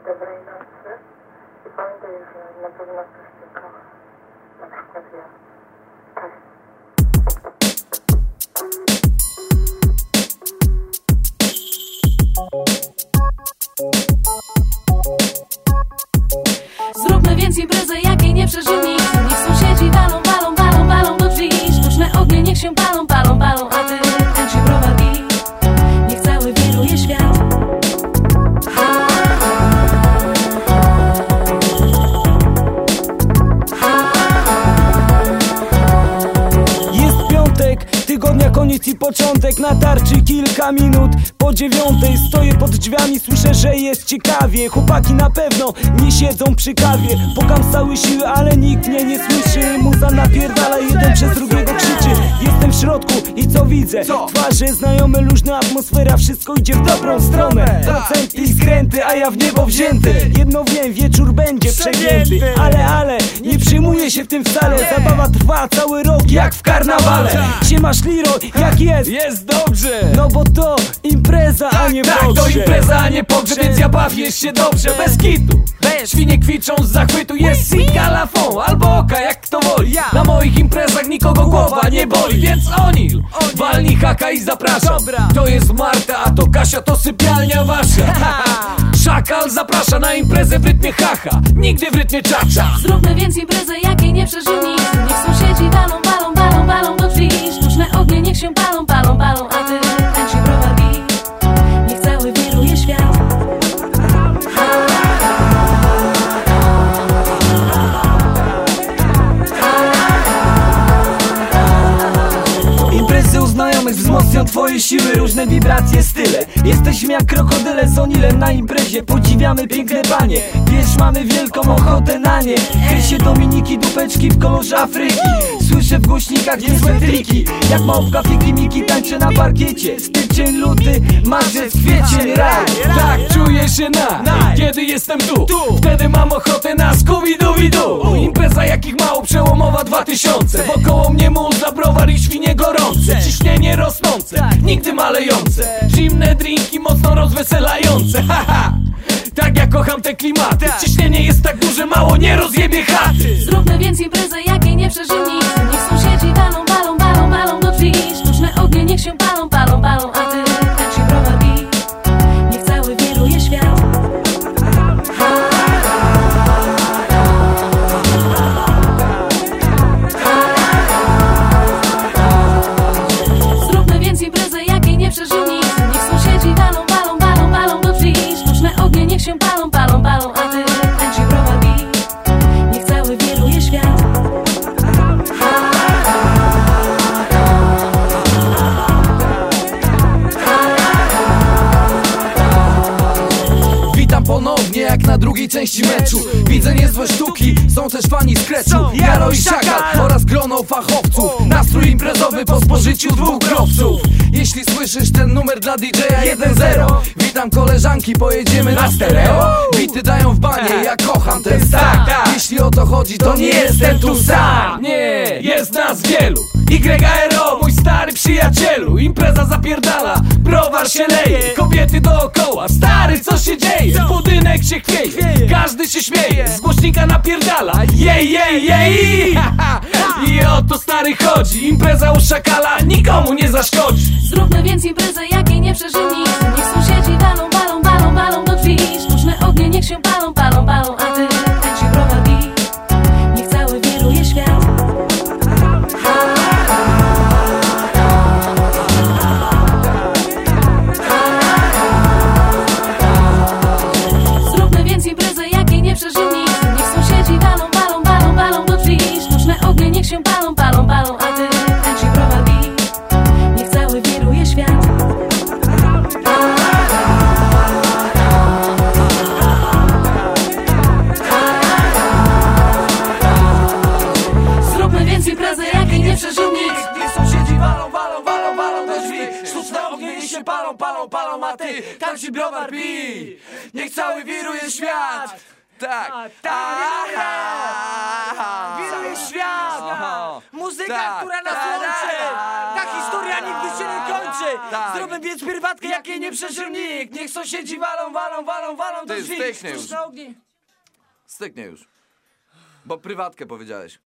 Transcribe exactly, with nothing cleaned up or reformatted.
dobrej nocy i pamiętaj, że na pewno ktoś cię kocha. Na przykład ja. Cześć. Zróbmy więc imprezę, jakiej nie przeżył nikt. Niech sąsiedzi walą, walą, walą, walą do drzwi. Sztuczne ognie niech się palą, palą, palą, a ty tańczy browar bij. Niech cały wiruje świat. Jest piątek, tygodnia koniec i początek. Na tarczy kilka minut po dziewiątej. Stoję pod drzwiami, słyszę, że jest ciekawie. Chłopaki na pewno nie siedzą przy kawie. Pukam z całej siły, ale nikt mnie nie słyszy. Muza napierdala, jeden przez drugiego krzyczy. Jestem w środku i co widzę? Twarze znajome, luźna atmosfera. Wszystko idzie w dobrą stronę. Procenty i skręty, a ja w niebo wzięty. Jedno wiem, wieczór będzie przegięty. Ale, ale, nie przyjmuję się w tym wcale. Zabawa trwa cały rok jak w karnawale. Siemasz Liro, jak jest? Jest dobrze! No bo to impreza, a nie Tak, pogrzeb. to impreza, a nie pogrzeb, więc ja bawię się dobrze, bez kitu. Świnie kwiczą z zachwytu, jest sika la fond, albo oka, jak kto woli. Na moich imprezach nikogo głowa nie boli, więc Onil, walnij haka i zapraszam. To jest Marta, a to Kasia, to sypialnia wasza. Szakal zaprasza na imprezę w rytmie haha, nigdy w rytmie czacza. Zróbmy więc imprezę, jakiej nie przeżył nikt. Niech sąsiedzi walą, walą, walą, walą do drzwi. Sztuczne ognie niech się palą, palą, palą, a ty tańczy browar bij. Niech cały wiruje świat. Imprezy u znajomych wzmocnią twoje siły, różne wibracje, style. Jesteśmy jak krokodyle z Onilem na imprezie. Podziwiamy piękne panie, wiesz, mamy wielką ochotę na nie. Krysie Dominiki, dupeczki w kolorze Afryki. Słyszę w głośnikach niezłe triki. Jak małpka fiki miki tańczę na parkiecie. Styczeń, luty, marzec, kwiecień, raj. Tak, czuję się na, kiedy jestem tu. Wtedy mam ochotę na Scooby-Dooby-Doo. Impreza jakich mało, przełomowa dwa tysiące. Wokoło mnie muza, browar i świnie gorące. Ciśnienie rosnące, nigdy malejące. Zimne drinki, mocno rozweselające. Haha, tak ja kocham te klimaty. Ciśnienie jest tak duże, mało nie rozjebie chaty. Zróbmy więc imprezę, jakiej nie przeżył nikt. Niech sąsiedzi walą, walą, walą, walą do drzwi. Sztuczne ognie niech się palą, palą, palą, a ty tańczy browar bij. Niech cały wiruje świat. Zróbmy więc imprezę, jakiej nie przeżył nikt. Niech sąsiedzi walą, walą, walą, walą do drzwi. Sztuczne ognie niech się palą, palą, palą, a ty tańczy browar bij. Niech cały wiruje świat. Witam ponownie jak na drugiej części meczu. Widzę niezłe sztuki, są też fani skreczu. Jaro i Szakal oraz grono fachowców. Nastrój imprezowy po spożyciu dwóch growców. Jeśli słyszysz ten numer dla D J a jeden zero, witam koleżanki, pojedziemy na stereo. Bity dają w banie, ja kocham ten stan. Jeśli o to chodzi, to nie jestem tu sam. Nie, jest nas wielu. Y A R O, mój stary przyjacielu. Impreza zapierdala, browar się leje. Kobiety dookoła, stary, co się dzieje? Budynek się chwieje, każdy się śmieje. Z głośnika napierdala, jej, jej, jej. I o to stary chodzi. Impreza u Szakala nikomu nie zaszkodzi. Zróbmy więc imprezę, jakiej nie przeżył nikt. Niech sąsiedzi walą, walą, walą, walą do drzwi. Sztuczne ognie niech się palą, palą, palą, a ty tańczy browar bij. Niech cały wiruje świat. Zróbmy więc imprezę, jakiej nie przeżył nikt. Niech sąsiedzi walą, walą, walą, walą do drzwi. Sztuczne ognie niech się palą, palą, palą, a ty tańczy browar bij. Niech cały wiruje świat. Zróbmy więc imprezę, jakiej nie przeżył nikt. Niech sąsiedzi walą, walą, walą, walą do drzwi. Sztuczne ognie niech się palą, palą, palą, a ty tańczy browar bij. Niech cały wiruje świat. Tak, wiruje świat. Muzyka, która nas łączy. Ta historia nigdy się nie kończy. Możemy biec prywatkę, jakiej nie przeżył nikt. Niech sąsiedzi walą, walą, walą, walą do Ty, drzwi. styknie Cóż już. na ogni- Styknie już. Bo prywatkę powiedziałeś.